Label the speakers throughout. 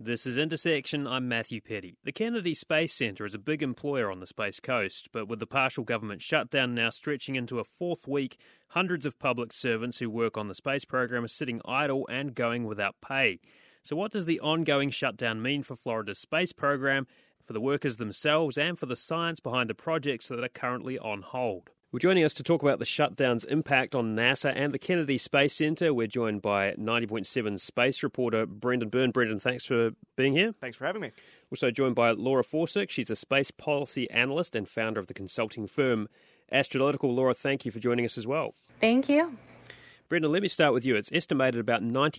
Speaker 1: This is Intersection. I'm Matthew Petty. The Kennedy Space Centre is a big employer on the Space Coast, but with the partial government shutdown now stretching into a fourth week, hundreds of public servants who work on the space program are sitting idle and going without pay. So what does the ongoing shutdown mean for Florida's space program, for the workers themselves, and for the science behind the projects that are currently on hold? Well, joining us to talk about the shutdown's impact on NASA and the Kennedy Space Centre, we're joined by 90.7 space reporter Brendan Byrne. Brendan, thanks for being here.
Speaker 2: Thanks for having me.
Speaker 1: Also joined by Laura Forsyk. She's a space policy analyst and founder of the consulting firm Astronautical. Laura, thank you for joining us as well.
Speaker 3: Thank you.
Speaker 1: Brendan, let me start with you. It's estimated about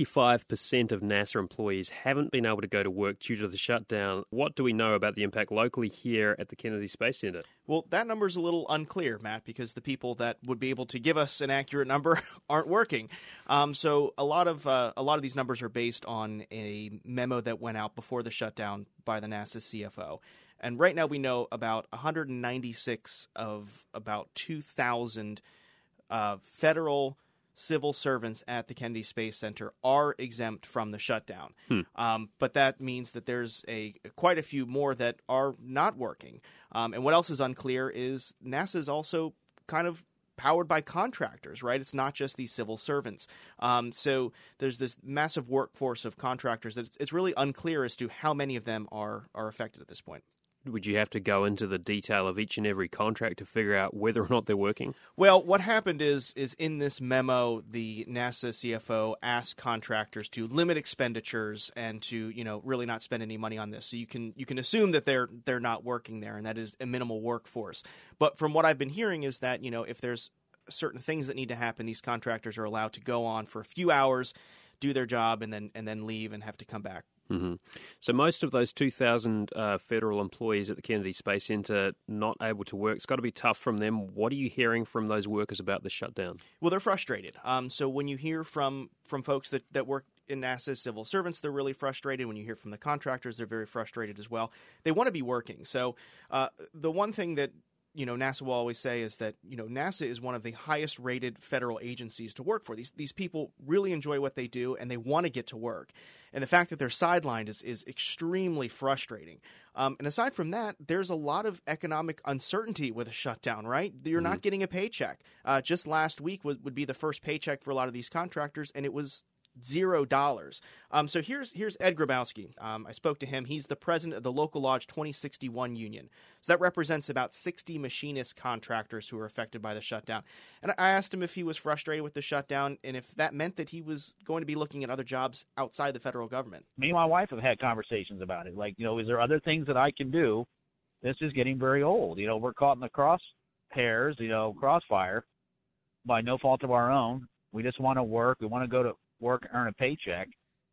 Speaker 1: 95% of NASA employees haven't been able to go to work due to the shutdown. What do we know about the impact locally here at the Kennedy Space Centre?
Speaker 2: Well, that number's a little unclear, Matt, because the people that would be able to give us an accurate number aren't working. So a lot of these numbers are based on a memo that went out before the shutdown by the NASA CFO. And right now we know about 196 of about 2,000 federal civil servants at the Kennedy Space Center are exempt from the shutdown. But that means that there's quite a few more that are not working. And what else is unclear is NASA is also kind of powered by contractors, right? It's not just these civil servants. So there's this massive workforce of contractors that it's really unclear as to how many of them are affected at this point.
Speaker 1: Would you have to go into the detail of each and every contract to figure out whether or not they're working?
Speaker 2: Well, what happened is in this memo, the NASA CFO asked contractors to limit expenditures and to, really not spend any money on this. So you can assume that they're not working there, and that is a minimal workforce. But from what I've been hearing is that, if there's certain things that need to happen, these contractors are allowed to go on for a few hours, do their job, and then leave and have to come back.
Speaker 1: Mm-hmm. So most of those 2,000 federal employees at the Kennedy Space Centre not able to work. It's got to be tough from them. What are you hearing from those workers about the shutdown?
Speaker 2: Well, they're frustrated. So when you hear from folks that work in NASA as civil servants, they're really frustrated. When you hear from the contractors, they're very frustrated as well. They want to be working. So the one thing that NASA will always say is that, NASA is one of the highest rated federal agencies to work for. These people really enjoy what they do and they want to get to work. And the fact that they're sidelined is extremely frustrating. And aside from that, there's a lot of economic uncertainty with a shutdown, right? You're not getting a paycheck. Just last week would be the first paycheck for a lot of these contractors, and it was $0. So here's Ed Grabowski. I spoke to him. He's the president of the Local Lodge 2061 union. So that represents about 60 machinist contractors who are affected by the shutdown. And I asked him if he was frustrated with the shutdown and if that meant that he was going to be looking at other jobs outside the federal government.
Speaker 4: Me and my wife have had conversations about it. Like, is there other things that I can do? This is getting very old. We're caught in the crosshairs, crossfire by no fault of our own. We just want to work. We want to go to work, earn a paycheck.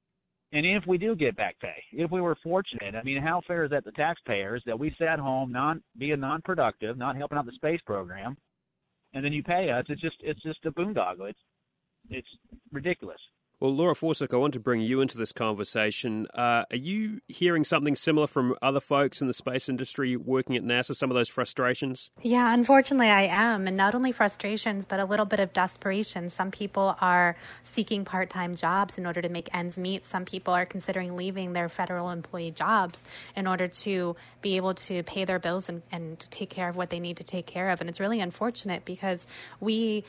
Speaker 4: And if we do get back pay, if we were fortunate, how fair is that to taxpayers that we sat home, being non-productive, not helping out the space program, and then you pay us? It's just a boondoggle. It's ridiculous.
Speaker 1: Well, Laura Forsyk, I want to bring you into this conversation. Are you hearing something similar from other folks in the space industry working at NASA, some of those frustrations?
Speaker 3: Yeah, unfortunately I am. And not only frustrations, but a little bit of desperation. Some people are seeking part-time jobs in order to make ends meet. Some people are considering leaving their federal employee jobs in order to be able to pay their bills and take care of what they need to take care of. And it's really unfortunate because we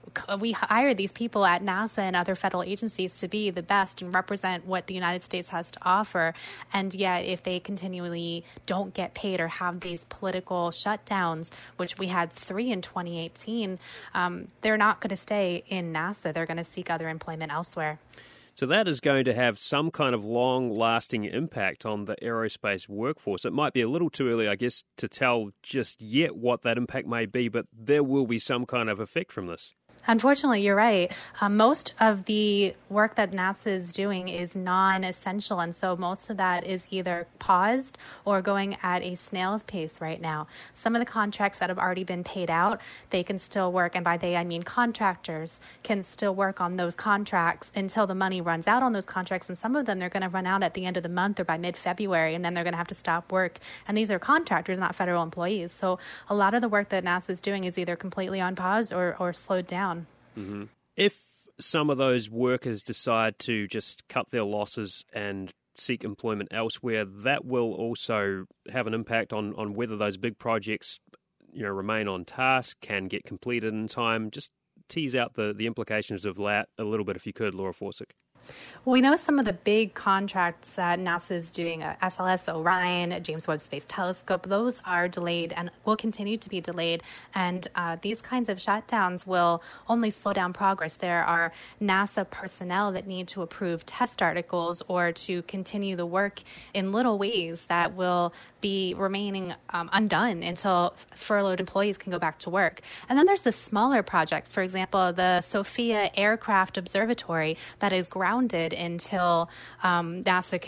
Speaker 3: hire these people at NASA and other federal agencies to be the best and represent what the United States has to offer. And yet, if they continually don't get paid or have these political shutdowns, which we had 3 in 2018, they're not going to stay in NASA. They're going to seek other employment elsewhere.
Speaker 1: So that is going to have some kind of long-lasting impact on the aerospace workforce. It might be a little too early, I guess, to tell just yet what that impact may be, but there will be some kind of effect from this.
Speaker 3: Unfortunately, you're right. Most of the work that NASA is doing is non-essential, and so most of that is either paused or going at a snail's pace right now. Some of the contracts that have already been paid out, they can still work, and by they I mean contractors can still work on those contracts until the money runs out on those contracts, and some of them they're going to run out at the end of the month or by mid-February, and then they're going to have to stop work. And these are contractors, not federal employees. So a lot of the work that NASA is doing is either completely on pause or slowed down.
Speaker 1: Mm-hmm. If some of those workers decide to just cut their losses and seek employment elsewhere, that will also have an impact on whether those big projects, remain on task, can get completed in time. Just tease out the implications of that a little bit, if you could, Laura Forsick.
Speaker 3: Well, we know some of the big contracts that NASA is doing, SLS, Orion, James Webb Space Telescope, those are delayed and will continue to be delayed. And these kinds of shutdowns will only slow down progress. There are NASA personnel that need to approve test articles or to continue the work in little ways that will be remaining undone until furloughed employees can go back to work. And then there's the smaller projects. For example, the Sophia Aircraft Observatory that is grounded until NASA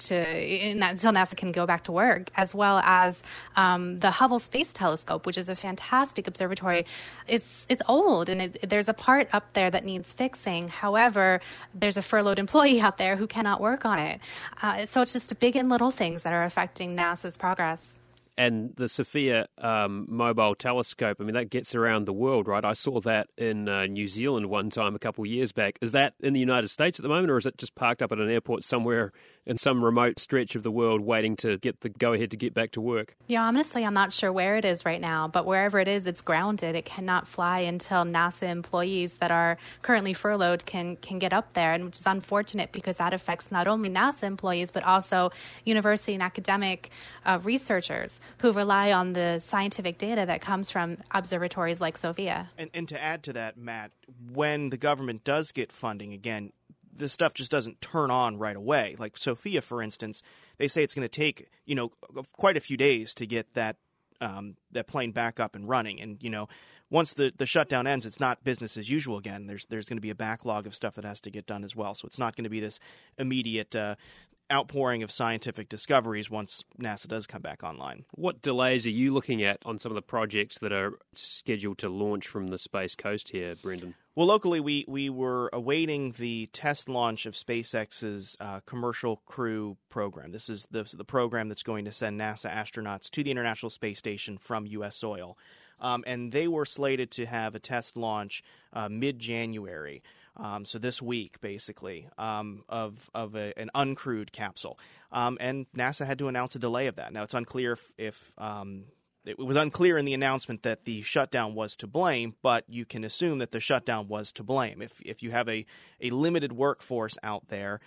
Speaker 3: can go back to work, as well as the Hubble Space Telescope, which is a fantastic observatory. It's old, and there's a part up there that needs fixing. However, there's a furloughed employee out there who cannot work on it. So it's just big and little things that are affecting NASA's progress.
Speaker 1: And the Sophia mobile telescope, that gets around the world, right? I saw that in New Zealand one time a couple of years back. Is that in the United States at the moment, or is it just parked up at an airport somewhere in some remote stretch of the world waiting to get the go-ahead to get back to work?
Speaker 3: Yeah, honestly, I'm not sure where it is right now, but wherever it is, it's grounded. It cannot fly until NASA employees that are currently furloughed can get up there, and which is unfortunate because that affects not only NASA employees, but also university and academic researchers who rely on the scientific data that comes from observatories like Sophia.
Speaker 2: And to add to that, Matt, when the government does get funding, again, this stuff just doesn't turn on right away. Like Sophia, for instance, they say it's going to take, quite a few days to get that plane back up and running. And, once the shutdown ends, it's not business as usual again. There's going to be a backlog of stuff that has to get done as well. So it's not going to be this immediate outpouring of scientific discoveries once NASA does come back online.
Speaker 1: What delays are you looking at on some of the projects that are scheduled to launch from the Space Coast here, Brendan?
Speaker 2: Well, locally, we were awaiting the test launch of SpaceX's Commercial Crew program. This is the program that's going to send NASA astronauts to the International Space Station from U.S. soil. And they were slated to have a test launch mid-January. So this week, basically, of an uncrewed capsule. And NASA had to announce a delay of that. Now, it's unclear if it was unclear in the announcement that the shutdown was to blame, but you can assume that the shutdown was to blame. If you have a limited workforce out there,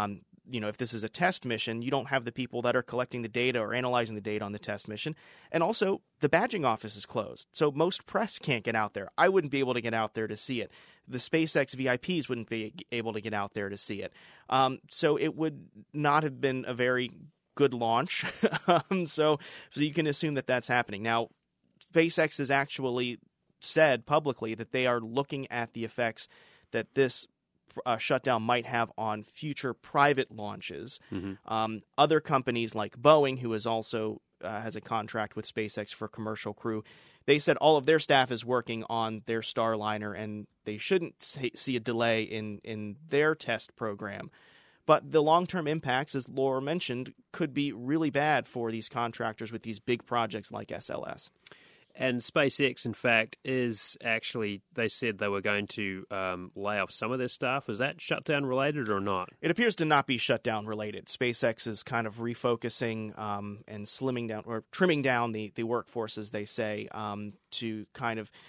Speaker 2: if this is a test mission, you don't have the people that are collecting the data or analyzing the data on the test mission. And also, the badging office is closed, so most press can't get out there. I wouldn't be able to get out there to see it. The SpaceX VIPs wouldn't be able to get out there to see it. So it would not have been a very good launch. So you can assume that that's happening. Now, SpaceX has actually said publicly that they are looking at the effects that this shutdown might have on future private launches. Mm-hmm. Other companies like Boeing, who is also has a contract with SpaceX for Commercial Crew, they said all of their staff is working on their Starliner, and they shouldn't see a delay in their test program. But the long-term impacts, as Laura mentioned, could be really bad for these contractors with these big projects like SLS.
Speaker 1: And SpaceX, in fact, is actually, they said they were going to lay off some of their staff. Is that shutdown related or not?
Speaker 2: It appears to not be shutdown related. SpaceX is kind of refocusing and slimming down or trimming down the workforce, as they say, to kind of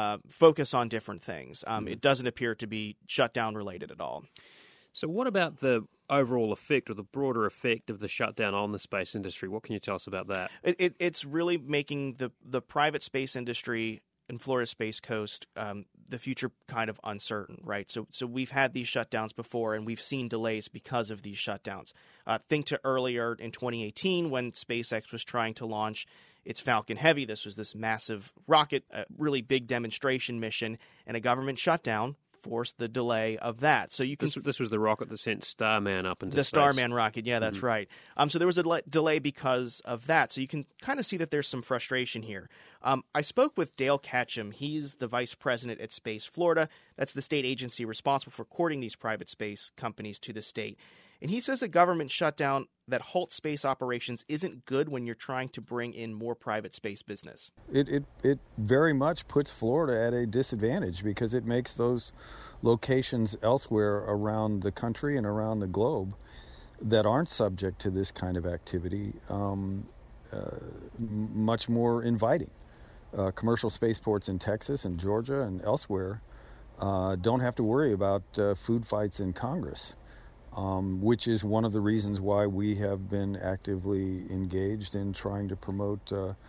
Speaker 2: focus on different things. It doesn't appear to be shutdown related at all.
Speaker 1: So what about the overall effect or the broader effect of the shutdown on the space industry? What can you tell us about that?
Speaker 2: It's really making the private space industry in Florida Space Coast, the future kind of uncertain, right? So we've had these shutdowns before, and we've seen delays because of these shutdowns. Think to earlier in 2018 when SpaceX was trying to launch its Falcon Heavy. This was this massive rocket, really big demonstration mission, and a government shutdown forced the delay of that. So you can.
Speaker 1: This was the rocket that sent Starman up into
Speaker 2: the
Speaker 1: space.
Speaker 2: Starman rocket. Yeah, that's right. So there was a delay because of that. So you can kind of see that there's some frustration here. I spoke with Dale Ketchum. He's the vice president at Space Florida. That's the state agency responsible for courting these private space companies to the state. And he says a government shutdown that halts space operations isn't good when you're trying to bring in more private space business.
Speaker 5: It very much puts Florida at a disadvantage because it makes those locations elsewhere around the country and around the globe that aren't subject to this kind of activity much more inviting. Commercial spaceports in Texas and Georgia and elsewhere don't have to worry about food fights in Congress, which is one of the reasons why we have been actively engaged in trying to promote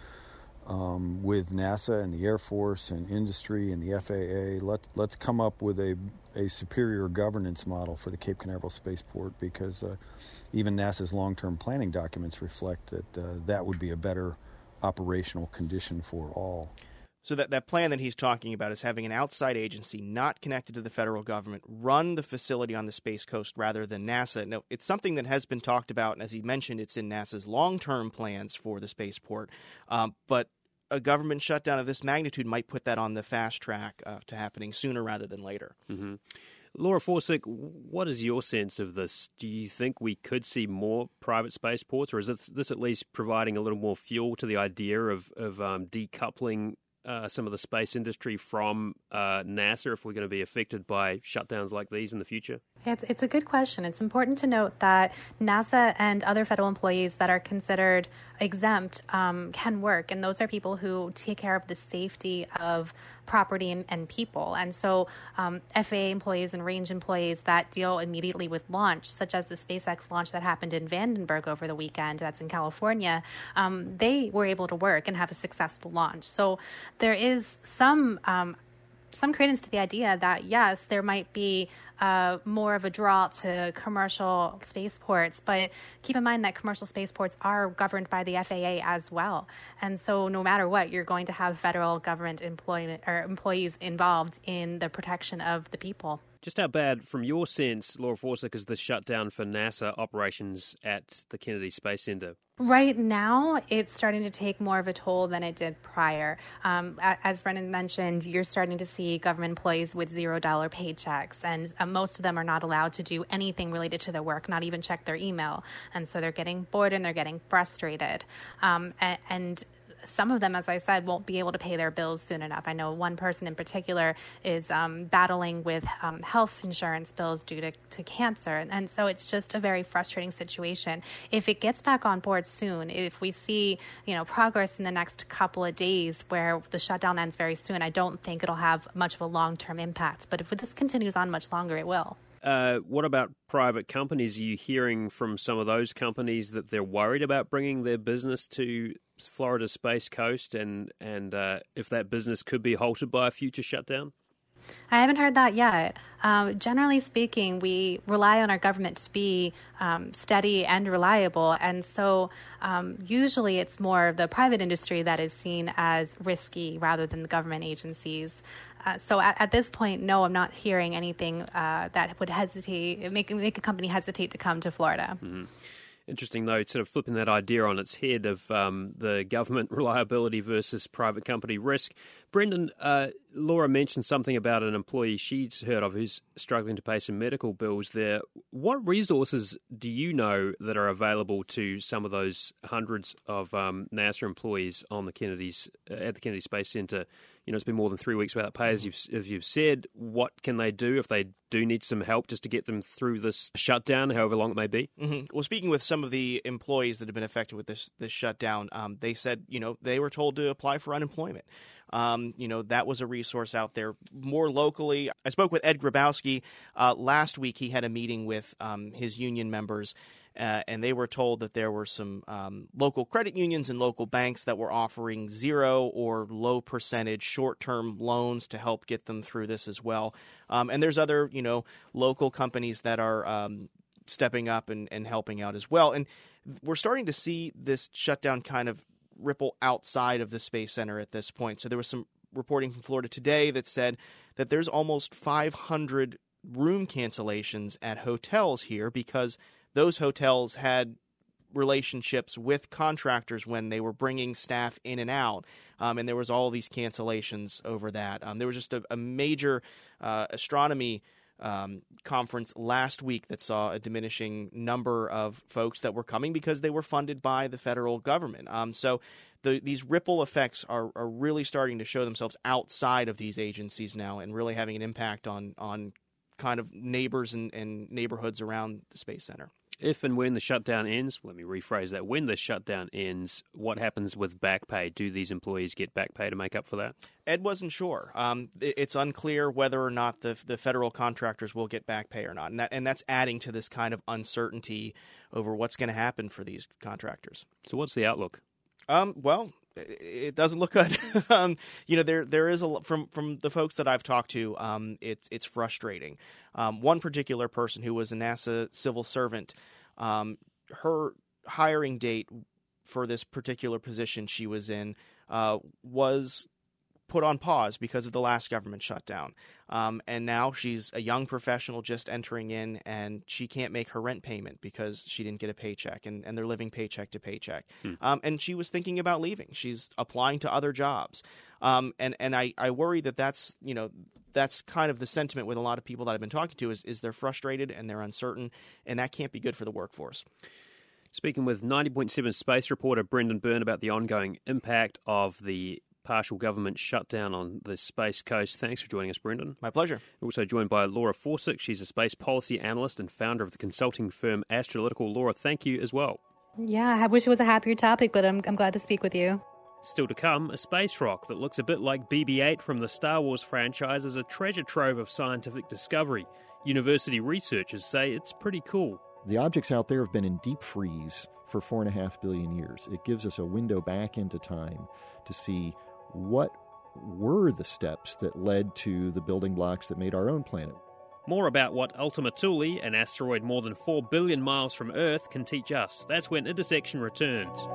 Speaker 5: with NASA and the Air Force and industry and the FAA. Let's come up with a superior governance model for the Cape Canaveral spaceport, because even NASA's long-term planning documents reflect that that would be a better operational condition for all.
Speaker 2: So that plan that he's talking about is having an outside agency not connected to the federal government run the facility on the Space Coast rather than NASA. Now, it's something that has been talked about, and as he mentioned, it's in NASA's long-term plans for the spaceport. But a government shutdown of this magnitude might put that on the fast track to happening sooner rather than later.
Speaker 1: Mm-hmm. Laura Forsick, what is your sense of this? Do you think we could see more private spaceports, or is this at least providing a little more fuel to the idea of decoupling some of the space industry from NASA if we're going to be affected by shutdowns like these in the future?
Speaker 3: It's a good question. It's important to note that NASA and other federal employees that are considered exempt can work, and those are people who take care of the safety of property and people. And so FAA employees and range employees that deal immediately with launch, such as the SpaceX launch that happened in Vandenberg over the weekend, that's in California, they were able to work and have a successful launch. So there is some credence to the idea that, yes, there might be more of a draw to commercial spaceports, but keep in mind that commercial spaceports are governed by the FAA as well. And so no matter what, you're going to have federal government employees involved in the protection of the people.
Speaker 1: Just how bad, from your sense, Laura Forsick, is the shutdown for NASA operations at the Kennedy Space Center?
Speaker 3: Right now, it's starting to take more of a toll than it did prior. As Brendan mentioned, you're starting to see government employees with $0 paychecks, and most of them are not allowed to do anything related to their work, not even check their email. And so they're getting bored and they're getting frustrated. And some of them, as I said, won't be able to pay their bills soon enough. I know one person in particular is battling with health insurance bills due to cancer. And so it's just a very frustrating situation. If it gets back on board soon, if we see progress in the next couple of days where the shutdown ends very soon, I don't think it'll have much of a long-term impact. But if this continues on much longer, it will.
Speaker 1: What about private companies? Are you hearing from some of those companies that they're worried about bringing their business to Florida's Space Coast, and if that business could be halted by a future shutdown?
Speaker 3: I haven't heard that yet. Generally speaking, we rely on our government to be steady and reliable. And so usually it's more the private industry that is seen as risky rather than the government agencies. So at this point, no, I'm not hearing anything that would make a company hesitate to come to Florida.
Speaker 1: Mm-hmm. Interesting, though, sort of flipping that idea on its head of the government reliability versus private company risk. Brendan, Laura mentioned something about an employee she's heard of who's struggling to pay some medical bills there. What resources do you know that are available to some of those hundreds of NASA employees on at the Kennedy Space Center? It's been more than 3 weeks without pay, as you've said. What can they do if they do need some help just to get them through this shutdown, however long it may be?
Speaker 2: Mm-hmm. Well, speaking with some of the employees that have been affected with this shutdown, they said, they were told to apply for unemployment. That was a resource out there. More locally, I spoke with Ed Grabowski last week. He had a meeting with his union members, and they were told that there were some local credit unions and local banks that were offering 0 or low percentage short-term loans to help get them through this as well. And there's other, local companies that are stepping up and helping out as well. And we're starting to see this shutdown kind of ripple outside of the Space Center at this point. So there was some reporting from Florida Today that said that there's almost 500 room cancellations at hotels here because those hotels had relationships with contractors when they were bringing staff in and out. And there was all these cancellations over that. There was just a major astronomy conference last week that saw a diminishing number of folks that were coming because they were funded by the federal government. So these ripple effects are really starting to show themselves outside of these agencies now and really having an impact on kind of neighbors and neighborhoods around the Space Center.
Speaker 1: If and when the shutdown ends, let me rephrase that, when the shutdown ends, what happens with back pay? Do these employees get back pay to make up for that?
Speaker 2: Ed wasn't sure. It's unclear whether or not the federal contractors will get back pay or not, and that's adding to this kind of uncertainty over what's going to happen for these contractors.
Speaker 1: So what's the outlook?
Speaker 2: Well, it doesn't look good. There is from the folks that I've talked to, it's frustrating. One particular person who was a NASA civil servant, her hiring date for this particular position she was in was put on pause because of the last government shutdown. And now she's a young professional just entering in, and she can't make her rent payment because she didn't get a paycheck, and they're living paycheck to paycheck. And she was thinking about leaving. She's applying to other jobs. And I worry that's kind of the sentiment with a lot of people that I've been talking to is they're frustrated and they're uncertain, and that can't be good for the workforce.
Speaker 1: Speaking with 90.7 Space reporter Brendan Byrne about the ongoing impact of the partial government shutdown on the Space Coast. Thanks for joining us, Brendan.
Speaker 2: My pleasure.
Speaker 1: We're also joined by Laura Forsyth. She's a space policy analyst and founder of the consulting firm Astrolytical. Laura, thank you as well.
Speaker 3: Yeah, I wish it was a happier topic, but I'm glad to speak with you.
Speaker 1: Still to come, a space rock that looks a bit like BB-8 from the Star Wars franchise is a treasure trove of scientific discovery. University researchers say it's pretty cool.
Speaker 6: The objects out there have been in deep freeze for 4.5 billion years. It gives us a window back into time to see what were the steps that led to the building blocks that made our own planet.
Speaker 1: More about what Ultima Thule, an asteroid more than 4 billion miles from Earth, can teach us. That's when Intersection returns.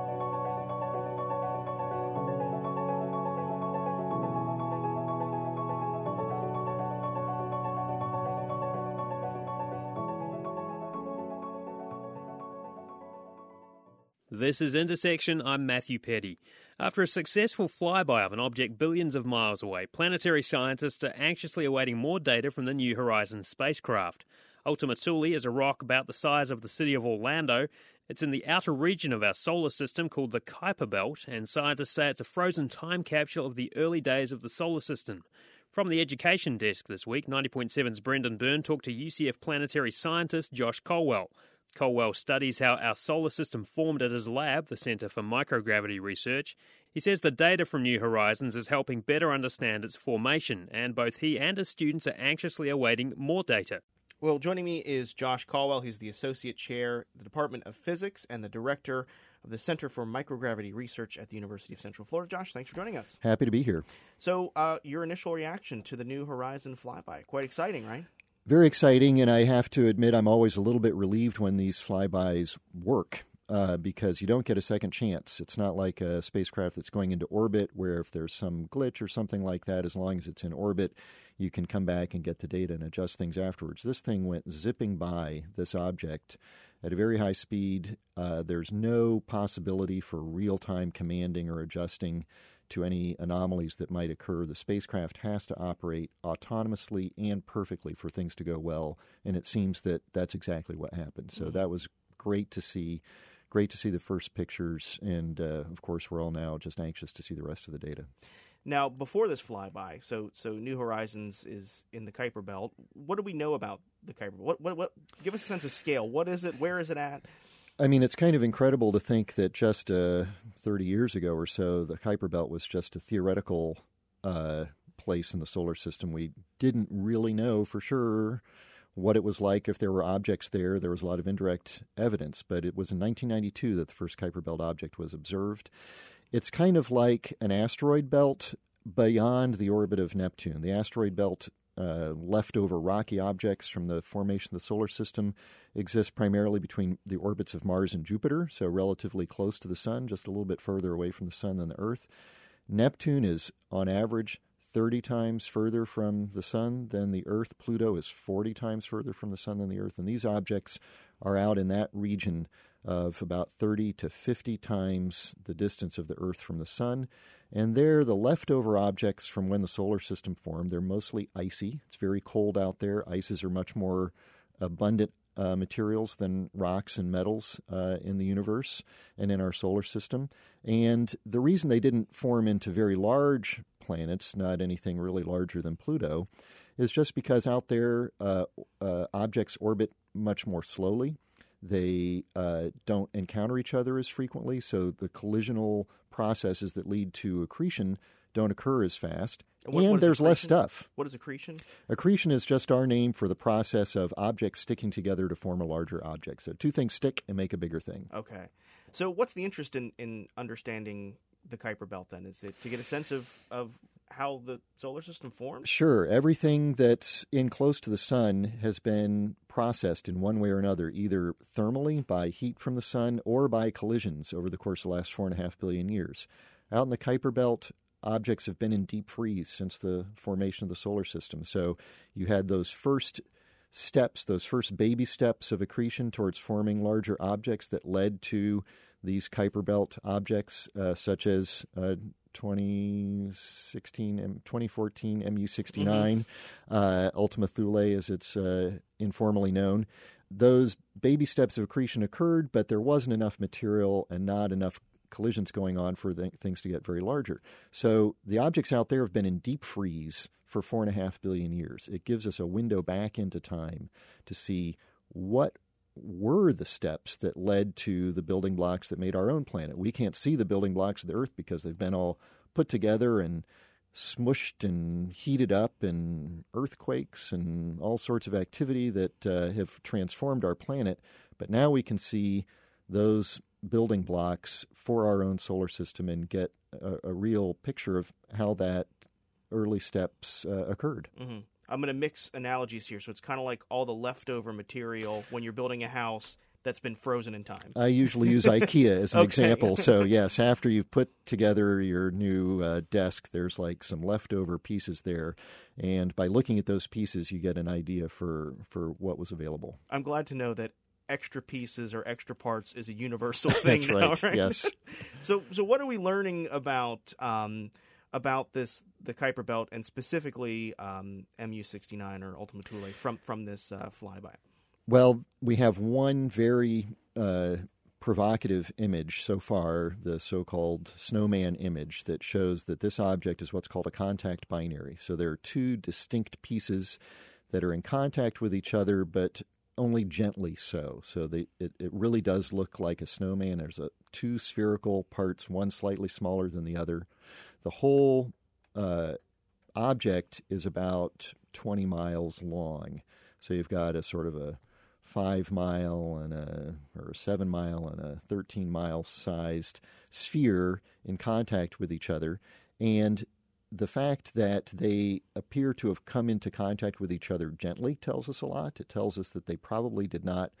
Speaker 1: This is Intersection. I'm Matthew Petty. After a successful flyby of an object billions of miles away, planetary scientists are anxiously awaiting more data from the New Horizons spacecraft. Ultima Thule is a rock about the size of the city of Orlando. It's in the outer region of our solar system called the Kuiper Belt, and scientists say it's a frozen time capsule of the early days of the solar system. From the Education Desk this week, 90.7's Brendan Byrne talked to UCF planetary scientist Josh Colwell. Colwell studies how our solar system formed at his lab, the Centre for Microgravity Research. He says the data from New Horizons is helping better understand its formation, and both he and his students are anxiously awaiting more data.
Speaker 2: Well, joining me is Josh Colwell. He's the Associate Chair, the Department of Physics, and the Director of the Center for Microgravity Research at the University of Central Florida. Josh, thanks for joining us.
Speaker 6: Happy to be here.
Speaker 2: So, your initial reaction to the New Horizon flyby, quite exciting, right?
Speaker 6: Very exciting, and I have to admit I'm always a little bit relieved when these flybys work because you don't get a second chance. It's not like a spacecraft that's going into orbit where if there's some glitch or something like that, as long as it's in orbit, you can come back and get the data and adjust things afterwards. This thing went zipping by this object at a very high speed. There's no possibility for real-time commanding or adjusting to any anomalies that might occur. The spacecraft has to operate autonomously and perfectly for things to go well, and it seems that that's exactly what happened. So that was great to see. Great to see the first pictures, and of course we're all now just anxious to see the rest of the data.
Speaker 2: Now, before this flyby, so New Horizons is in the Kuiper Belt. What do we know about the Kuiper Belt? What? Give us a sense of scale. What is it? Where is it at?
Speaker 6: I mean, it's kind of incredible to think that just 30 years ago or so, the Kuiper Belt was just a theoretical place in the solar system. We didn't really know for sure what it was like if there were objects there. There was a lot of indirect evidence, but it was in 1992 that the first Kuiper Belt object was observed. It's kind of like an asteroid belt beyond the orbit of Neptune. The asteroid belt leftover rocky objects from the formation of the solar system exist primarily between the orbits of Mars and Jupiter, so relatively close to the Sun, just a little bit further away from the Sun than the Earth. Neptune is, on average, 30 times further from the Sun than the Earth. Pluto is 40 times further from the Sun than the Earth, and these objects are out in that region of about 30 to 50 times the distance of the Earth from the Sun. And they're the leftover objects from when the solar system formed. They're mostly icy. It's very cold out there. Ices are much more abundant materials than rocks and metals in the universe and in our solar system. And the reason they didn't form into very large planets, not anything really larger than Pluto, is just because out there objects orbit much more slowly. They don't encounter each other as frequently, so the collisional processes that lead to accretion don't occur as fast. And there's less stuff.
Speaker 2: What is accretion?
Speaker 6: Accretion is just our name for the process of objects sticking together to form a larger object. So two things stick and make a bigger thing.
Speaker 2: Okay. So what's the interest in understanding the Kuiper Belt then? Is it to get a sense of how the solar system forms?
Speaker 6: Sure. Everything that's in close to the sun has been processed in one way or another, either thermally by heat from the sun or by collisions over the course of the last 4.5 billion years. Out in the Kuiper Belt, objects have been in deep freeze since the formation of the solar system. So you had those first steps, those first baby steps of accretion towards forming larger objects that led to these Kuiper Belt objects, such as 2014 MU69, Ultima Thule as it's informally known. Those baby steps of accretion occurred, but there wasn't enough material and not enough collisions going on for things to get very larger. So the objects out there have been in deep freeze for 4.5 billion years. It gives us a window back into time to see what were the steps that led to the building blocks that made our own planet. We can't see the building blocks of the Earth because they've been all put together and smushed and heated up, and earthquakes and all sorts of activity that have transformed our planet. But now we can see those building blocks for our own solar system and get a real picture of how that early steps occurred.
Speaker 2: Mm-hmm. I'm going to mix analogies here. So it's kind of like all the leftover material when you're building a house that's been frozen in time.
Speaker 6: I usually use IKEA as an example. So, yes, after you've put together your new desk, there's like some leftover pieces there. And by looking at those pieces, you get an idea for what was available.
Speaker 2: I'm glad to know that extra pieces or extra parts is a universal thing.
Speaker 6: That's
Speaker 2: now,
Speaker 6: right.
Speaker 2: right?
Speaker 6: Yes.
Speaker 2: So what are we learning about this, the Kuiper Belt, and specifically MU69 or Ultima Thule from this flyby?
Speaker 6: Well, we have one very provocative image so far, the so-called snowman image, that shows that this object is what's called a contact binary. So there are two distinct pieces that are in contact with each other, but only gently so. So it really does look like a snowman. There's two spherical parts, one slightly smaller than the other. The whole object is about 20 miles long. So you've got a sort of a 5-mile and a 7-mile and a 13-mile sized sphere in contact with each other. And the fact that they appear to have come into contact with each other gently tells us a lot. It tells us that they probably did not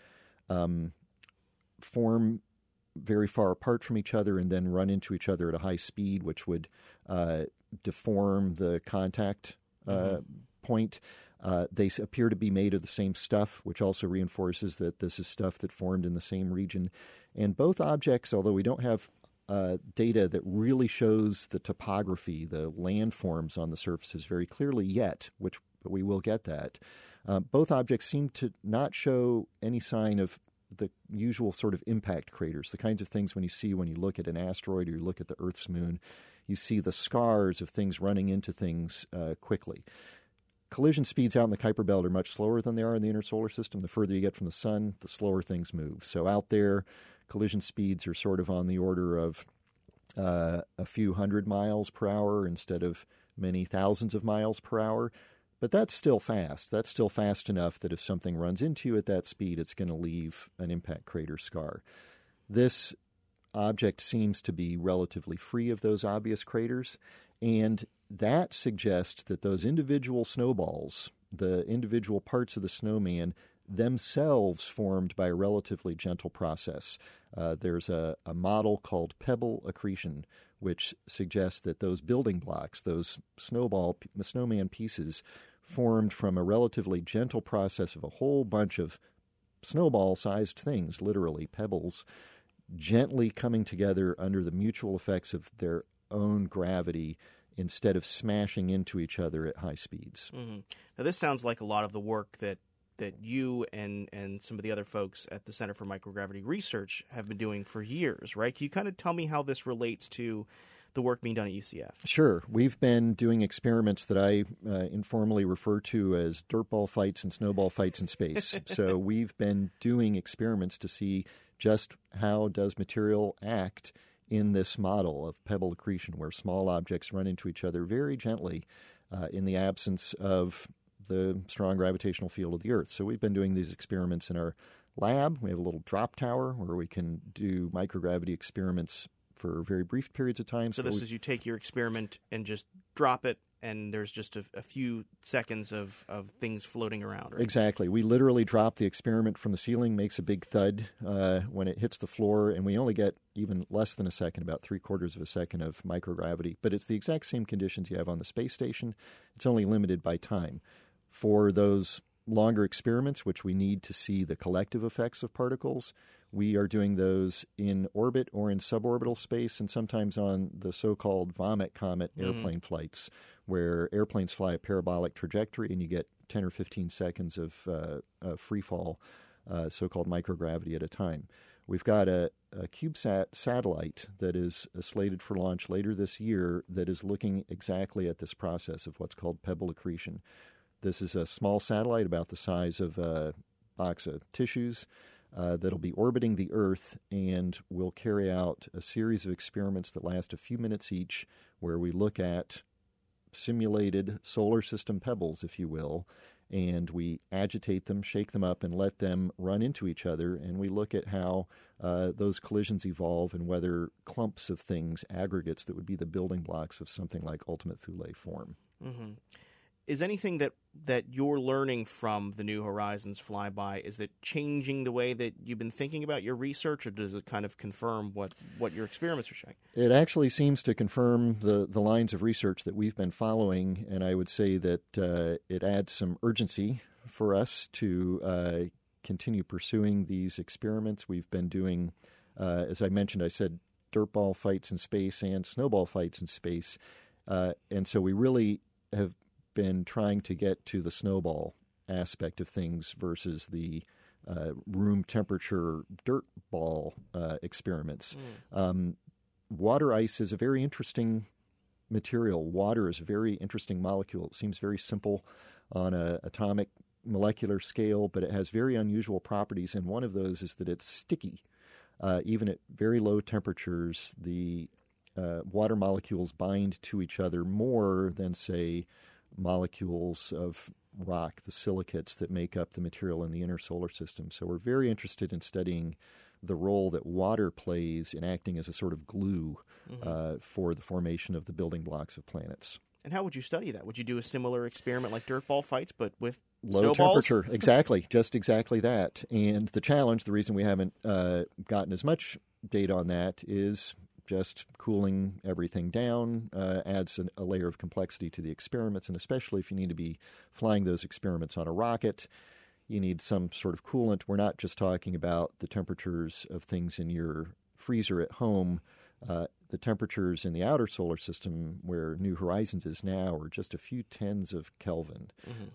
Speaker 6: form very far apart from each other and then run into each other at a high speed, which would deform the contact point. They appear to be made of the same stuff, which also reinforces that this is stuff that formed in the same region. And both objects, although we don't have data that really shows the topography, the landforms on the surfaces very clearly yet, but we will get that. Both objects seem to not show any sign of the usual sort of impact craters, the kinds of things when you look at an asteroid or you look at the Earth's moon, you see the scars of things running into things quickly. Collision speeds out in the Kuiper Belt are much slower than they are in the inner solar system. The further you get from the sun, the slower things move. So out there, collision speeds are sort of on the order of a few hundred miles per hour instead of many thousands of miles per hour. But that's still fast. That's still fast enough that if something runs into you at that speed, it's going to leave an impact crater scar. This object seems to be relatively free of those obvious craters, and that suggests that those individual snowballs, the individual parts of the snowman, themselves formed by a relatively gentle process. There's a model called pebble accretion, which suggests that those building blocks, those snowman pieces, formed from a relatively gentle process of a whole bunch of snowball-sized things, literally pebbles, gently coming together under the mutual effects of their own gravity instead of smashing into each other at high speeds.
Speaker 2: Mm-hmm. Now, this sounds like a lot of the work that you and some of the other folks at the Center for Microgravity Research have been doing for years, right? Can you kind of tell me how this relates to the work being done at UCF?
Speaker 6: Sure. We've been doing experiments that I informally refer to as dirtball fights and snowball fights in space. So we've been doing experiments to see just how does material act in this model of pebble accretion, where small objects run into each other very gently in the absence of the strong gravitational field of the Earth. So we've been doing these experiments in our lab. We have a little drop tower where we can do microgravity experiments for very brief periods of time.
Speaker 2: So this is you take your experiment and just drop it, and there's just a few seconds of things floating around, right?
Speaker 6: Exactly. We literally drop the experiment from the ceiling, makes a big thud when it hits the floor, and we only get even less than a second, about 3/4 of a second of microgravity. But it's the exact same conditions you have on the space station. It's only limited by time. For those longer experiments, which we need to see the collective effects of particles, we are doing those in orbit or in suborbital space, and sometimes on the so-called Vomit Comet airplane flights, where airplanes fly a parabolic trajectory and you get 10 or 15 seconds of free fall, so-called microgravity at a time. We've got a CubeSat satellite that is slated for launch later this year that is looking exactly at this process of what's called pebble accretion. This is a small satellite about the size of a box of tissues that'll be orbiting the Earth, and will carry out a series of experiments that last a few minutes each, where we look at simulated solar system pebbles, if you will, and we agitate them, shake them up, and let them run into each other, and we look at how those collisions evolve and whether clumps of things, aggregates that would be the building blocks of something like ultimate Thule form.
Speaker 2: Mm-hmm. Is anything that you're learning from the New Horizons flyby, is that changing the way that you've been thinking about your research, or does it kind of confirm what your experiments are showing?
Speaker 6: It actually seems to confirm the lines of research that we've been following, and I would say that it adds some urgency for us to continue pursuing these experiments. We've been doing, as I mentioned, I said dirtball fights in space and snowball fights in space, and so we really have been trying to get to the snowball aspect of things versus the room temperature dirt ball experiments. Water ice is a very interesting material. Water is a very interesting molecule. It seems very simple on an atomic molecular scale, but it has very unusual properties, and one of those is that it's sticky. Even at very low temperatures, the water molecules bind to each other more than, say, molecules of rock, the silicates that make up the material in the inner solar system. So we're very interested in studying the role that water plays in acting as a sort of glue for the formation of the building blocks of planets.
Speaker 2: And how would you study that? Would you do a similar experiment like dirtball fights, but with
Speaker 6: low
Speaker 2: snowballs?
Speaker 6: Temperature? Exactly, just exactly that. And the challenge, the reason we haven't gotten as much data on that is just cooling everything down adds a layer of complexity to the experiments, and especially if you need to be flying those experiments on a rocket, you need some sort of coolant. We're not just talking about the temperatures of things in your freezer at home. The temperatures in the outer solar system, where New Horizons is now, are just a few tens of Kelvin.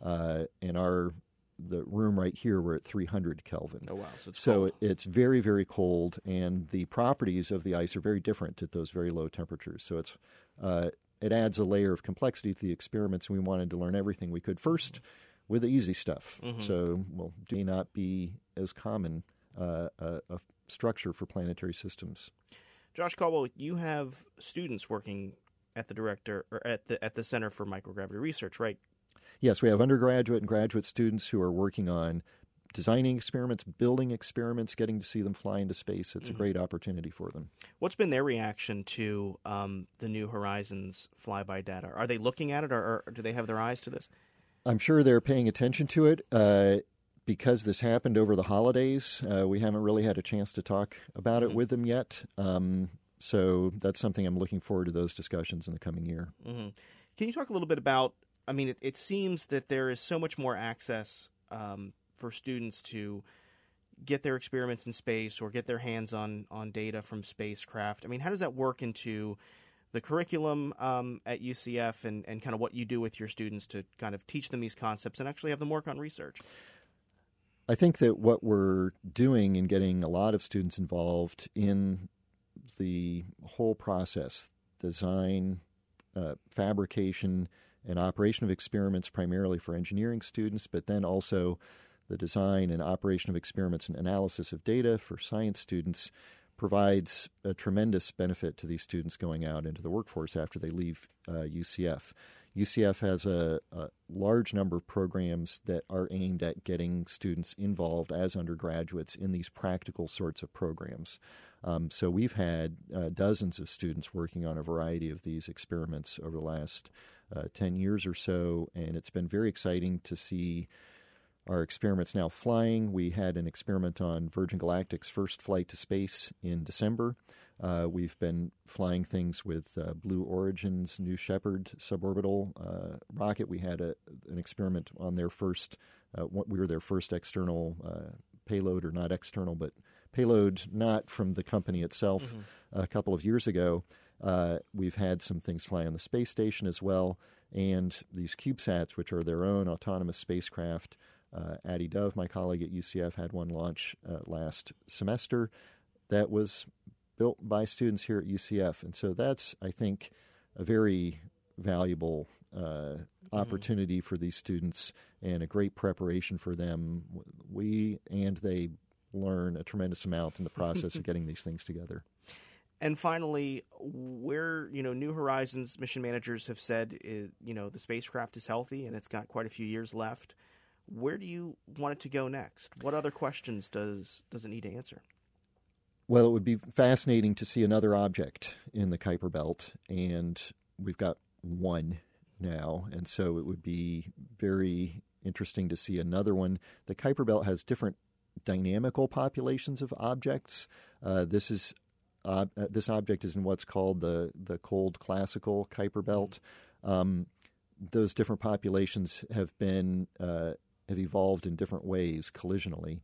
Speaker 6: In the room right here, we're at 300 Kelvin.
Speaker 2: Oh, wow.
Speaker 6: So it's very, very cold, and the properties of the ice are very different at those very low temperatures. So it adds a layer of complexity to the experiments, and we wanted to learn everything we could first with the easy stuff. So may not be as common a structure for planetary systems.
Speaker 2: Josh Caldwell, you have students working at the Center for Microgravity Research, right?
Speaker 6: Yes, we have undergraduate and graduate students who are working on designing experiments, building experiments, getting to see them fly into space. It's a great opportunity for them.
Speaker 2: What's been their reaction to the New Horizons flyby data? Are they looking at it, or do they have their eyes to this?
Speaker 6: I'm sure they're paying attention to it. Because this happened over the holidays, we haven't really had a chance to talk about it with them yet. So that's something I'm looking forward to, those discussions in the coming year.
Speaker 2: Can you talk a little bit about, I mean, it seems that there is so much more access for students to get their experiments in space or get their hands on data from spacecraft. I mean, how does that work into the curriculum at UCF and kind of what you do with your students to kind of teach them these concepts and actually have them work on research?
Speaker 6: I think that what we're doing in getting a lot of students involved in the whole process, design, fabrication, and operation of experiments primarily for engineering students, but then also the design and operation of experiments and analysis of data for science students provides a tremendous benefit to these students going out into the workforce after they leave UCF. UCF has a large number of programs that are aimed at getting students involved as undergraduates in these practical sorts of programs. So we've had dozens of students working on a variety of these experiments over the last 10 years or so, and it's been very exciting to see our experiments now flying. We had an experiment on Virgin Galactic's first flight to space in December. We've been flying things with Blue Origin's New Shepard suborbital rocket. We had an experiment on their first, we were their first external payload, or not external, but payload not from the company itself a couple of years ago. We've had some things fly on the space station as well, and these CubeSats, which are their own autonomous spacecraft. Addie Dove, my colleague at UCF, had one launch last semester that was built by students here at UCF. And so that's, I think, a very valuable opportunity for these students and a great preparation for them. We and they learn a tremendous amount in the process of getting these things together.
Speaker 2: And finally, where, New Horizons mission managers have said, the spacecraft is healthy and it's got quite a few years left. Where do you want it to go next? What other questions does it need to answer?
Speaker 6: Well, it would be fascinating to see another object in the Kuiper Belt, and we've got one now, and so it would be very interesting to see another one. The Kuiper Belt has different dynamical populations of objects. This object is in what's called the cold classical Kuiper Belt. Those different populations have evolved in different ways collisionally.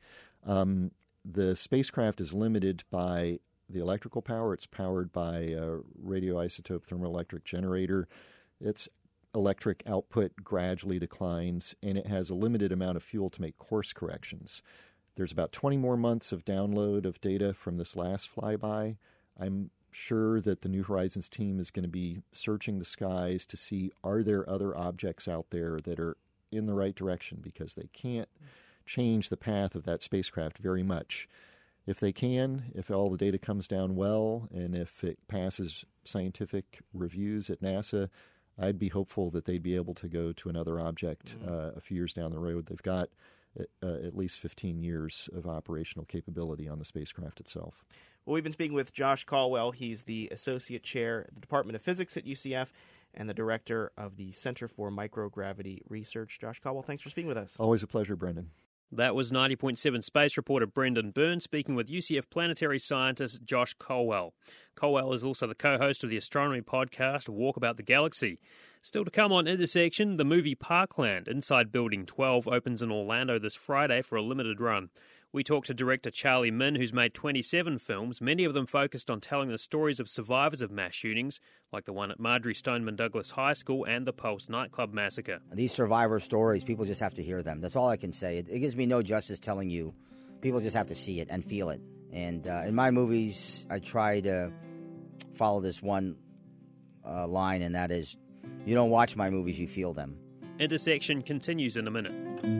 Speaker 6: The spacecraft is limited by the electrical power. It's powered by a radioisotope thermoelectric generator. Its electric output gradually declines, and it has a limited amount of fuel to make course corrections. There's about 20 more months of download of data from this last flyby. I'm sure that the New Horizons team is going to be searching the skies to see, are there other objects out there that are in the right direction, because they can't change the path of that spacecraft very much. If they can, if all the data comes down well, and if it passes scientific reviews at NASA, I'd be hopeful that they'd be able to go to another object a few years down the road. They've got at least 15 years of operational capability on the spacecraft itself.
Speaker 2: Well, we've been speaking with Josh Caldwell. He's the Associate Chair at the Department of Physics at UCF and the Director of the Center for Microgravity Research. Josh Caldwell, thanks for speaking with us.
Speaker 6: Always a pleasure, Brendan.
Speaker 1: That was 90.7 space reporter Brendan Byrne speaking with UCF planetary scientist Josh Caldwell. Caldwell is also the co-host of the astronomy podcast Walk About the Galaxy. Still to come on Intersection, the movie Parkland Inside Building 12 opens in Orlando this Friday for a limited run. We talked to director Charlie Min, who's made 27 films, many of them focused on telling the stories of survivors of mass shootings, like the one at Marjory Stoneman Douglas High School and the Pulse nightclub massacre.
Speaker 7: These survivor stories, people just have to hear them. That's all I can say. It gives me no justice telling you. People just have to see it and feel it. And in my movies, I try to follow this one line, and that is, you don't watch my movies, you feel them.
Speaker 1: Intersection continues in a minute.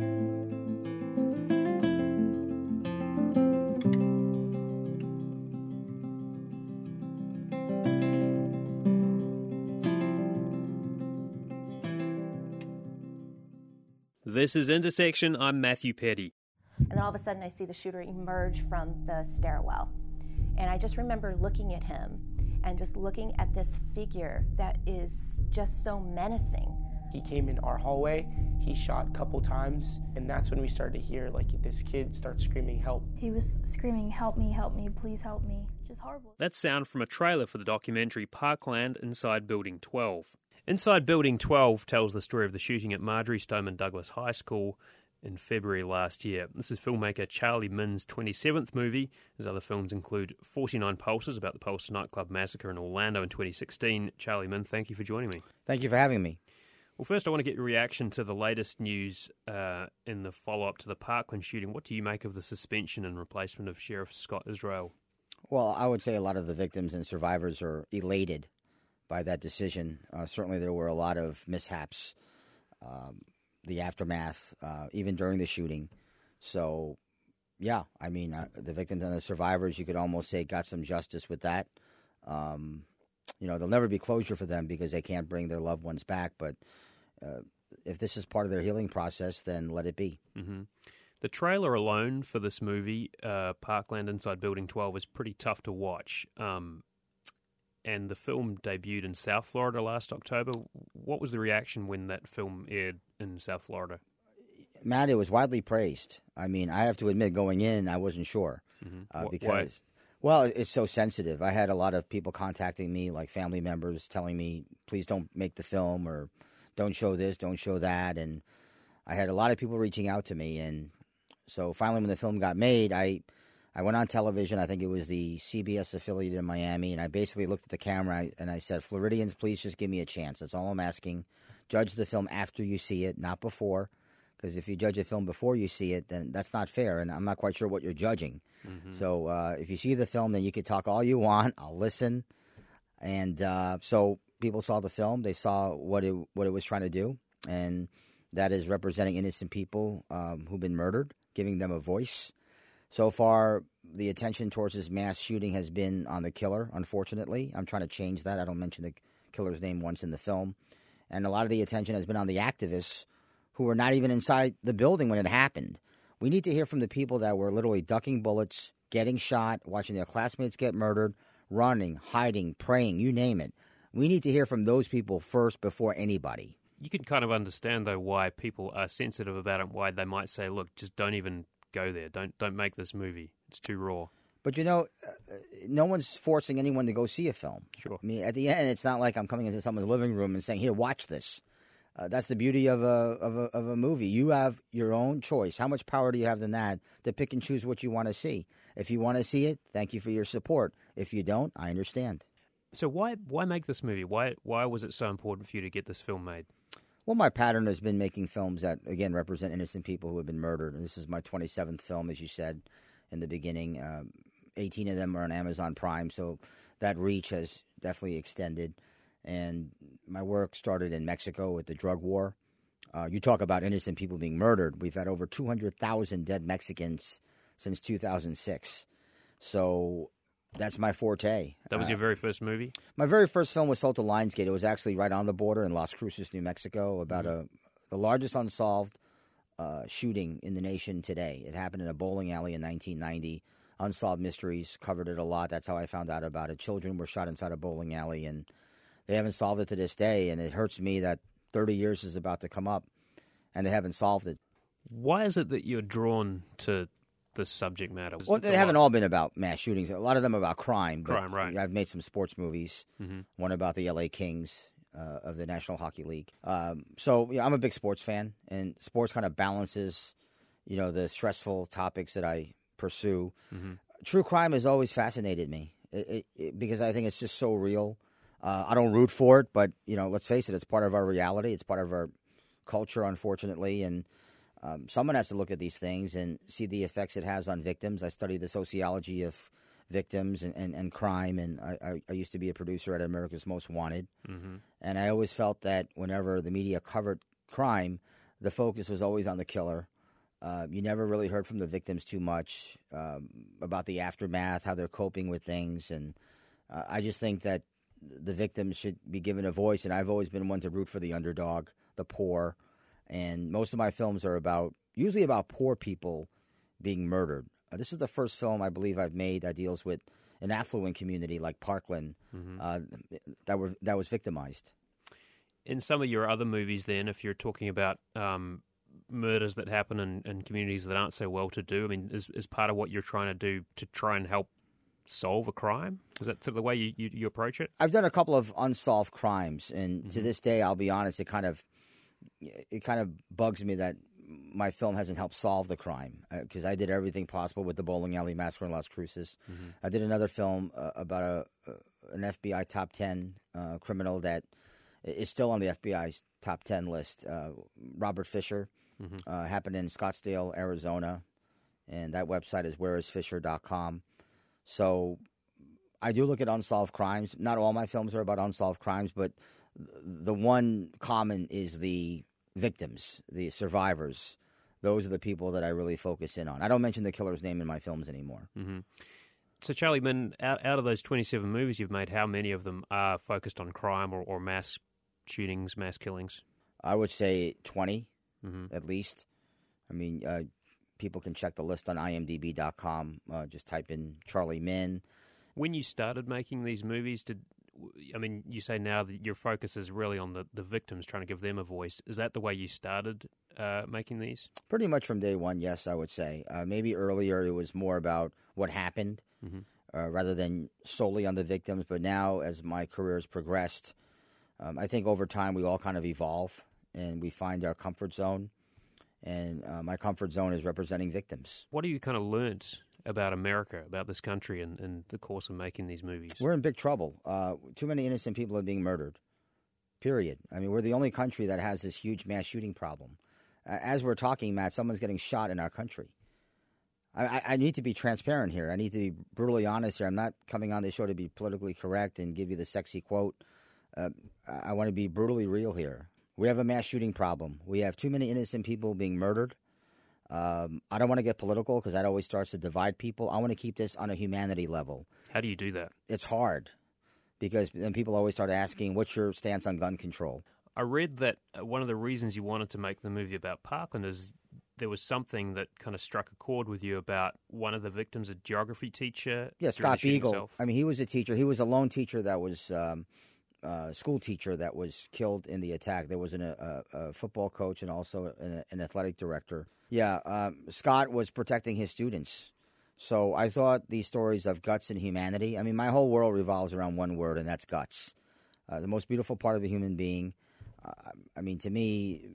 Speaker 1: This is Intersection. I'm Matthew Petty.
Speaker 8: And then all of a sudden I see the shooter emerge from the stairwell. And I just remember looking at him and just looking at this figure that is just so menacing.
Speaker 9: He came in our hallway, he shot a couple times, and that's when we started to hear this kid start screaming, help.
Speaker 10: He was screaming, help me, please help me. Just horrible.
Speaker 1: That's sound from a trailer for the documentary Parkland Inside Building 12. Inside Building 12 tells the story of the shooting at Marjory Stoneman Douglas High School in February last year. This is filmmaker Charlie Min's 27th movie. His other films include 49 Pulses, about the Pulse nightclub massacre in Orlando in 2016. Charlie Min, thank you for joining me.
Speaker 7: Thank you for having me.
Speaker 1: Well, first I want to get your reaction to the latest news in the follow-up to the Parkland shooting. What do you make of the suspension and replacement of Sheriff Scott Israel?
Speaker 7: Well, I would say a lot of the victims and survivors are elated by that decision. Certainly there were a lot of mishaps, the aftermath, even during the shooting. So, yeah, I mean, the victims and the survivors, you could almost say, got some justice with that. There'll never be closure for them because they can't bring their loved ones back. But if this is part of their healing process, then let it be.
Speaker 1: Mm-hmm. The trailer alone for this movie, Parkland Inside Building 12, is pretty tough to watch. And the film debuted in South Florida last October. What was the reaction when that film aired in South Florida?
Speaker 7: Matt, it was widely praised. I mean, I have to admit, going in, I wasn't sure.
Speaker 1: Mm-hmm.
Speaker 7: Because, well, it's so sensitive. I had a lot of people contacting me, like family members, telling me, please don't make the film, or don't show this, don't show that. And I had a lot of people reaching out to me. And so finally, when the film got made, I went on television. I think it was the CBS affiliate in Miami. And I basically looked at the camera and I said, Floridians, please just give me a chance. That's all I'm asking. Judge the film after you see it, not before. Because if you judge a film before you see it, then that's not fair, and I'm not quite sure what you're judging. Mm-hmm. So if you see the film, then you can talk all you want. I'll listen. And so people saw the film. They saw what it was trying to do, and that is representing innocent people who've been murdered, giving them a voice. So far, the attention towards this mass shooting has been on the killer, unfortunately. I'm trying to change that. I don't mention the killer's name once in the film. And a lot of the attention has been on the activists who were not even inside the building when it happened. We need to hear from the people that were literally ducking bullets, getting shot, watching their classmates get murdered, running, hiding, praying, you name it. We need to hear from those people first before anybody.
Speaker 1: You can kind of understand, though, why people are sensitive about it, why they might say, look, just don't even go there. Don't make this movie. It's too raw.
Speaker 7: But, no one's forcing anyone to go see a film.
Speaker 1: Sure.
Speaker 7: I mean, at the end, it's not like I'm coming into someone's living room and saying, here, watch this. That's the beauty of a movie. You have your own choice. How much power do you have than that to pick and choose what you want to see? If you want to see it, thank you for your support. If you don't, I understand.
Speaker 1: So why make this movie? Why was it so important for you to get this film made?
Speaker 7: Well, my pattern has been making films that, again, represent innocent people who have been murdered. And this is my 27th film, as you said in the beginning. 18 of them are on Amazon Prime, so that reach has definitely extended. And my work started in Mexico with the drug war. You talk about innocent people being murdered. We've had over 200,000 dead Mexicans since 2006. So that's my forte.
Speaker 1: That was your very first movie?
Speaker 7: My very first film was Sold to Lionsgate. It was actually right on the border in Las Cruces, New Mexico, about the largest unsolved shooting in the nation today. It happened in a bowling alley in 1990. Unsolved Mysteries covered it a lot. That's how I found out about it. Children were shot inside a bowling alley, and they haven't solved it to this day, and it hurts me that 30 years is about to come up, and they haven't solved it.
Speaker 1: Why is it that you're drawn to this subject matter?
Speaker 7: Well, they haven't all been about mass shootings. A lot of them are about crime.
Speaker 1: Crime, right.
Speaker 7: I've made some sports movies, one about the L.A. Kings of the National Hockey League. So I'm a big sports fan, and sports kind of balances, the stressful topics that I pursue. Mm-hmm. True crime has always fascinated me because I think it's just so real. I don't root for it, but, let's face it, it's part of our reality. It's part of our culture, unfortunately, and someone has to look at these things and see the effects it has on victims. I study the sociology of victims and crime, and I used to be a producer at America's Most Wanted, and I always felt that whenever the media covered crime, the focus was always on the killer. You never really heard from the victims too much about the aftermath, how they're coping with things, and I just think that the victims should be given a voice, and I've always been one to root for the underdog, the poor, and most of my films are usually about poor people being murdered. This is the first film I believe I've made that deals with an affluent community like Parkland that was victimized.
Speaker 1: In some of your other movies then, if you're talking about murders that happen in communities that aren't so well-to-do, I mean, is part of what you're trying to do to try and help solve a crime? Is that the way you approach it?
Speaker 7: I've done a couple of unsolved crimes, and to this day, I'll be honest, it kind of bugs me that my film hasn't helped solve the crime, because I did everything possible with the bowling alley massacre in Las Cruces. I did another film about an FBI top 10 criminal that is still on the FBI's top 10 list. Robert Fisher happened in Scottsdale, Arizona, and that website is whereisfisher.com. So I do look at unsolved crimes. Not all my films are about unsolved crimes, but the one common is the victims, the survivors. Those are the people that I really focus in on. I don't mention the killer's name in my films anymore.
Speaker 1: Mm-hmm. So, Charlie Min, out of those 27 movies you've made, how many of them are focused on crime or mass shootings, mass killings?
Speaker 7: I would say 20, at least. I mean, people can check the list on imdb.com. Just type in Charlie Min.
Speaker 1: When you started making these movies, you say now that your focus is really on the victims, trying to give them a voice. Is that the way you started making these?
Speaker 7: Pretty much from day one, yes, I would say. Maybe earlier it was more about what happened rather than solely on the victims. But now, as my career has progressed, I think over time we all kind of evolve and we find our comfort zone. And my comfort zone is representing victims.
Speaker 1: What have you kind of learnt about America, about this country in the course of making these movies?
Speaker 7: We're in big trouble. Too many innocent people are being murdered, period. I mean, we're the only country that has this huge mass shooting problem. As we're talking, Matt, someone's getting shot in our country. I need to be transparent here. I need to be brutally honest here. I'm not coming on this show to be politically correct and give you the sexy quote. I want to be brutally real here. We have a mass shooting problem. We have too many innocent people being murdered. I don't want to get political because that always starts to divide people. I want to keep this on a humanity level.
Speaker 1: How do you do that?
Speaker 7: It's hard because then people always start asking, what's your stance on gun control?
Speaker 1: I read that one of the reasons you wanted to make the movie about Parkland is there was something that kind of struck a chord with you about one of the victims, a geography teacher.
Speaker 7: Yeah, Scott Beagle. I mean, he was a teacher. He was a lone teacher that was school teacher that was killed in the attack. There was a football coach and also an athletic director. Yeah, Scott was protecting his students. So I thought these stories of guts and humanity, I mean, my whole world revolves around one word, and that's guts. The most beautiful part of a human being. I mean, to me,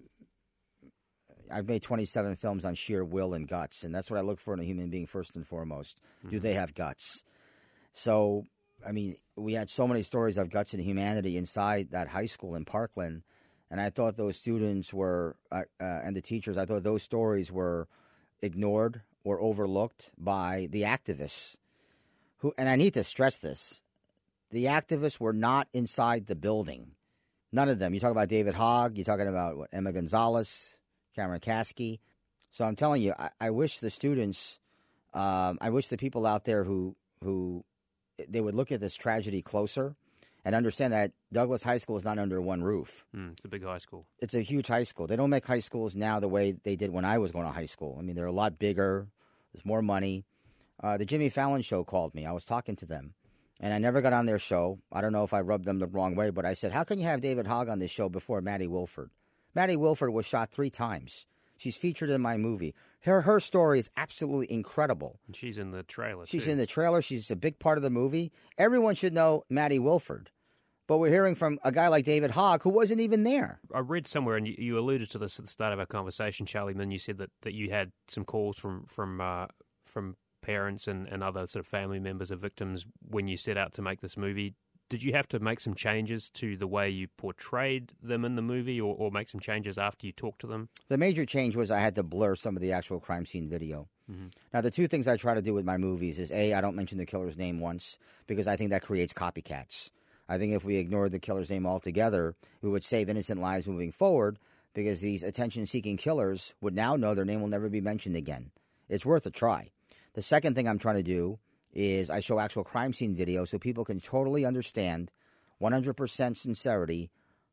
Speaker 7: I've made 27 films on sheer will and guts, and that's what I look for in a human being first and foremost. Do they have guts? So, I mean, we had so many stories of guts and humanity inside that high school in Parkland, and I thought those students were, and the teachers, I thought those stories were ignored or overlooked by the activists. And I need to stress this, the activists were not inside the building. None of them. You talk about David Hogg, you're talking about Emma Gonzalez, Cameron Kasky. So I'm telling you, I wish the students, I wish the people out there who they would look at this tragedy closer and understand that Douglas High School is not under one roof.
Speaker 1: It's a big high school.
Speaker 7: It's a huge high school. They don't make high schools now the way they did when I was going to high school. I mean, they're a lot bigger. There's more money. The Jimmy Fallon show called me. I was talking to them, and I never got on their show. I don't know if I rubbed them the wrong way, but I said, how can you have David Hogg on this show before Maddie Wilford? Maddie Wilford was shot 3 times. She's featured in my movie. Her story is absolutely incredible.
Speaker 1: And she's in the trailer,
Speaker 7: She's in the trailer. She's a big part of the movie. Everyone should know Maddie Wilford. But we're hearing from a guy like David Hogg who wasn't even there.
Speaker 1: I read somewhere, and you alluded to this at the start of our conversation, Charlie Min. You said that you had some calls from parents and other sort of family members of victims when you set out to make this movie. Did you have to make some changes to the way you portrayed them in the movie or make some changes after you talked to them?
Speaker 7: The major change was I had to blur some of the actual crime scene video. Now, the 2 things I try to do with my movies is, A, I don't mention the killer's name once because I think that creates copycats. I think if we ignored the killer's name altogether, we would save innocent lives moving forward because these attention-seeking killers would now know their name will never be mentioned again. It's worth a try. The second thing I'm trying to do is I show actual crime scene video so people can totally understand, 100% sincerity,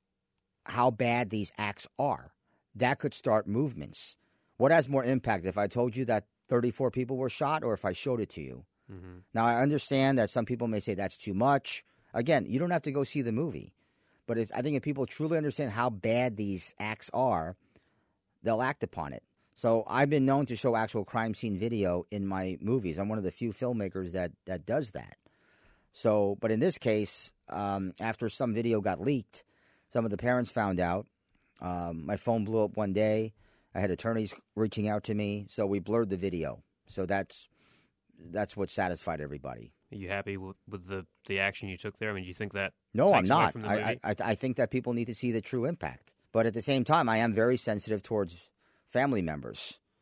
Speaker 7: how bad these acts are. That could start movements. What has more impact, if I told you that 34 people were shot or if I showed it to you? Now, I understand that some people may say that's too much. Again, you don't have to go see the movie. But I think if people truly understand how bad these acts are, they'll act upon it. So I've been known to show actual crime scene video in my movies. I'm one of the few filmmakers that does that. So, but in this case, after some video got leaked, some of the parents found out. My phone blew up one day. I had attorneys reaching out to me, so we blurred the video. So that's what satisfied everybody.
Speaker 1: Are you happy with the action you took there? I mean, do you think that?
Speaker 7: No, I'm not.
Speaker 1: From the movie?
Speaker 7: I think that people need to see the true impact. But at the same time, I am very sensitive towards family members.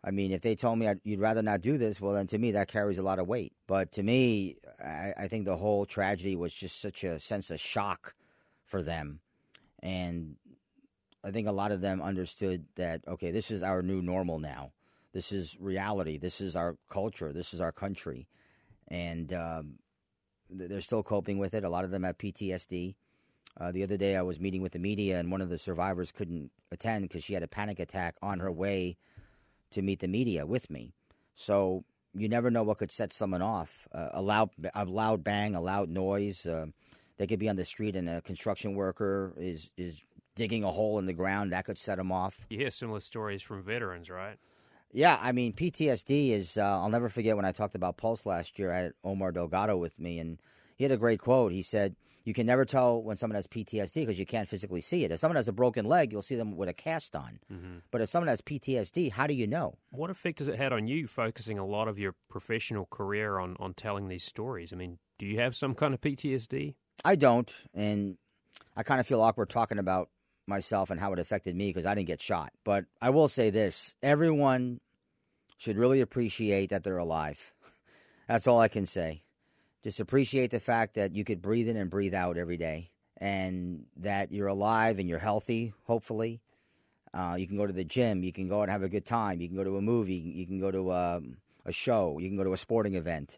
Speaker 7: I mean, if they told me you'd rather not do this, well, then to me that carries a lot of weight. But to me, I think the whole tragedy was just such a sense of shock for them. And I think a lot of them understood that, okay, this is our new normal now. This is reality. This is our culture. This is our country. And they're still coping with it. A lot of them have PTSD. The other day I was meeting with the media, and one of the survivors couldn't attend because she had a panic attack on her way to meet the media with me. So you never know what could set someone off. A loud bang, a loud noise. They could be on the street and a construction worker is digging a hole in the ground. That could set them off.
Speaker 1: You hear similar stories from veterans, right?
Speaker 7: Yeah, I mean, PTSD is, I'll never forget when I talked about Pulse last year, I had Omar Delgado with me, and he had a great quote. He said, you can never tell when someone has PTSD because you can't physically see it. If someone has a broken leg, you'll see them with a cast on. Mm-hmm. But if someone has PTSD, how do you know?
Speaker 1: What effect has it had on you, focusing a lot of your professional career on telling these stories? I mean, do you have some kind of PTSD?
Speaker 7: I don't, and I kind of feel awkward talking about myself and how it affected me because I didn't get shot. But I will say this, everyone should really appreciate that they're alive. That's all I can say. Just appreciate the fact that you could breathe in and breathe out every day and that you're alive and you're healthy, hopefully. You can go to the gym. You can go out and have a good time. You can go to a movie. You can go to a show. You can go to a sporting event.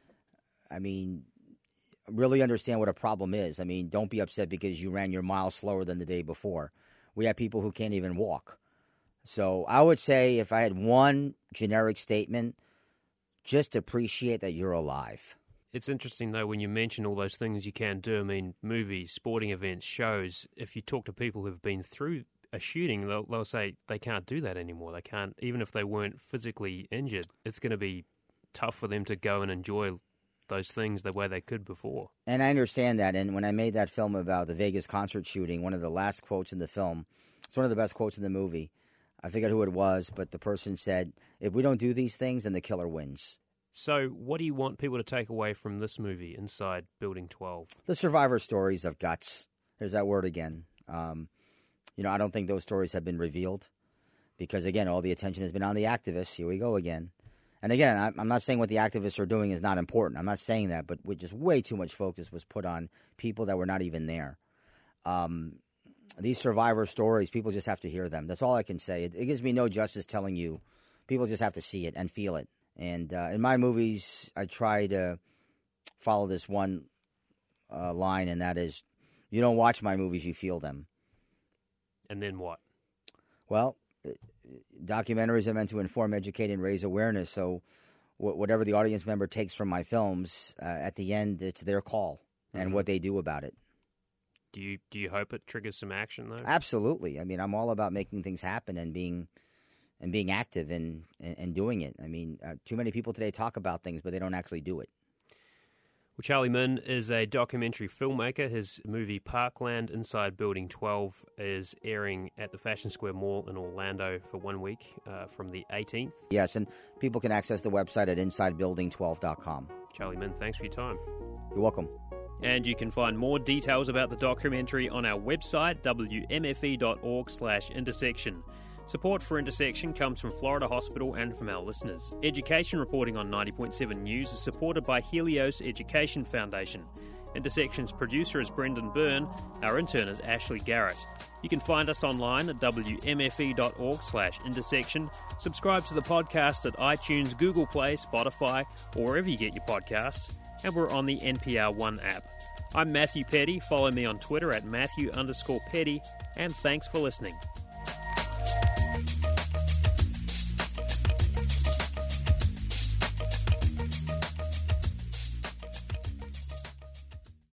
Speaker 7: I mean, really understand what a problem is. I mean, don't be upset because you ran your mile slower than the day before. We have people who can't even walk. So I would say if I had one generic statement, just appreciate that you're alive.
Speaker 1: It's interesting, though, when you mention all those things you can do. I mean, movies, sporting events, shows. If you talk to people who've been through a shooting, they'll say they can't do that anymore. They can't, even if they weren't physically injured. It's going to be tough for them to go and enjoy those things the way they could before.
Speaker 7: And I understand that. And when I made that film about the Vegas concert shooting, one of the last quotes in the film, it's one of the best quotes in the movie. I forget who it was, but the person said, if we don't do these things, then the killer wins.
Speaker 1: So what do you want people to take away from this movie, Inside Building 12?
Speaker 7: The survivor stories of guts. There's that word again. I don't think those stories have been revealed because, again, all the attention has been on the activists. Here we go again. And, again, I'm not saying what the activists are doing is not important. I'm not saying that, but just way too much focus was put on people that were not even there. These survivor stories, people just have to hear them. That's all I can say. It gives me no justice telling you. People just have to see it and feel it. And in my movies, I try to follow this one line, and that is, you don't watch my movies, you feel them.
Speaker 1: And then what? Well,
Speaker 7: documentaries are meant to inform, educate, and raise awareness. So whatever the audience member takes from my films, at the end, it's their call and what they do about it.
Speaker 1: Do you hope it triggers some action, though?
Speaker 7: Absolutely. I mean, I'm all about making things happen and being active and doing it. I mean, too many people today talk about things, but they don't actually do it.
Speaker 1: Well, Charlie Min is a documentary filmmaker. His movie Parkland Inside Building 12 is airing at the Fashion Square Mall in Orlando for 1 week from the 18th.
Speaker 7: Yes, and people can access the website at InsideBuilding12.com.
Speaker 1: Charlie Min, thanks for your time.
Speaker 7: You're welcome.
Speaker 1: And you can find more details about the documentary on our website, wmfe.org/intersection. Support for Intersection comes from Florida Hospital and from our listeners. Education reporting on 90.7 News is supported by Helios Education Foundation. Intersection's producer is Brendan Byrne. Our intern is Ashley Garrett. You can find us online at wmfe.org/intersection. Subscribe to the podcast at iTunes, Google Play, Spotify, or wherever you get your podcasts. And we're on the NPR One app. I'm Matthew Petty. Follow me on Twitter at Matthew_Petty. And thanks for listening.